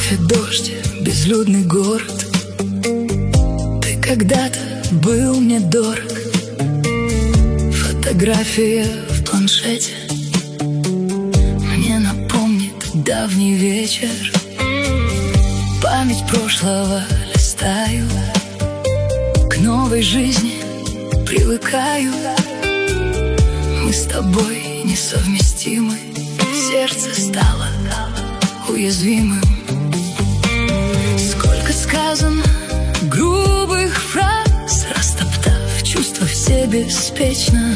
Вновь и дождь, безлюдный город. Ты когда-то был мне дорог. Фотография в планшете мне напомнит давний вечер. Память прошлого листаю, к новой жизни привыкаю. Мы с тобой несовместимы, сердце стало уязвимым. Сколько сказано грубых фраз, растоптав чувства все беспечно.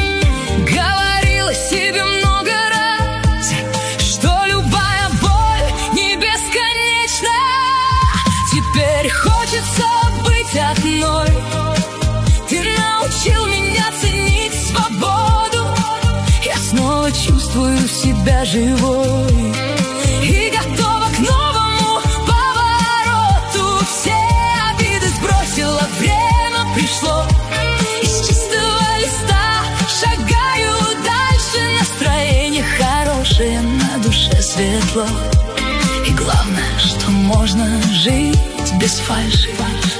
Говорила себе много раз, что любая боль не бесконечна. Теперь хочется быть одной. Ты научил меня ценить свободу. Я снова чувствую себя живой и готова к новому повороту. Все обиды сбросила, время пришло. Из чистого листа шагаю дальше. Настроение хорошее, на душе светло. И главное, что можно жить без фальши.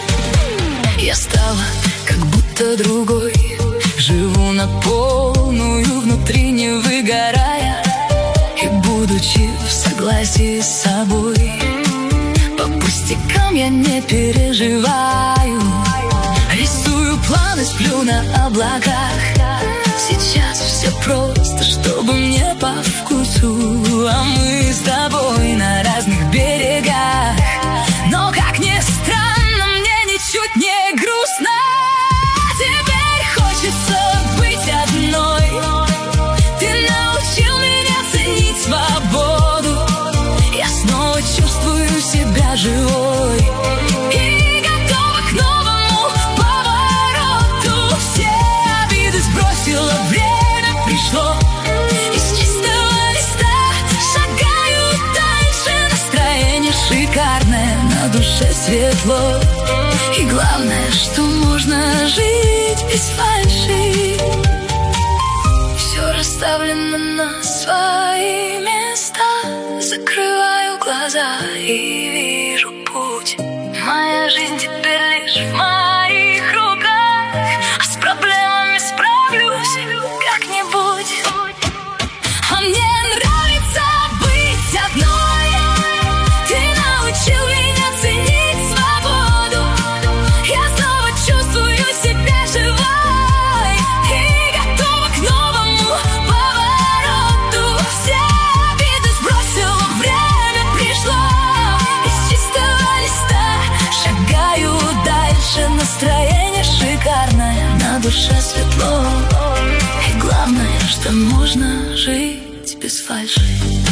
Я стала как будто другой, живу на полную, внутри не выгорая. И будучи в согласии с собой, по пустякам я не переживаю. Рисую планы, сплю на облаках. Сейчас все просто, чтобы мне по вкусу. А мы с тобой на разных берегах. Но как ни странно, мне ничуть не грустно. Теперь хочется быть одной. Ты научил меня ценить свободу. Я снова чувствую себя живой и готова к новому повороту. Все обиды сбросила, время пришло. Из чистого листа шагаю дальше. Настроение шикарное, на душе светло. И главное, что можно жить без фальши. Все расставлено на свои места. Закрываю глаза и вижу путь. Моя жизнь теперь лишь в моих руках. А с проблемами справлюсь как-нибудь. А мне нравится быть одной. Ты научил меня ценить свободу. Я снова чувствую себя живой и готова к новому повороту. Все обиды сбросила, время пришло. Из чистого листа шагаю дальше. Настроение шикарное, на душе светло. И главное, что можно жить без фальши.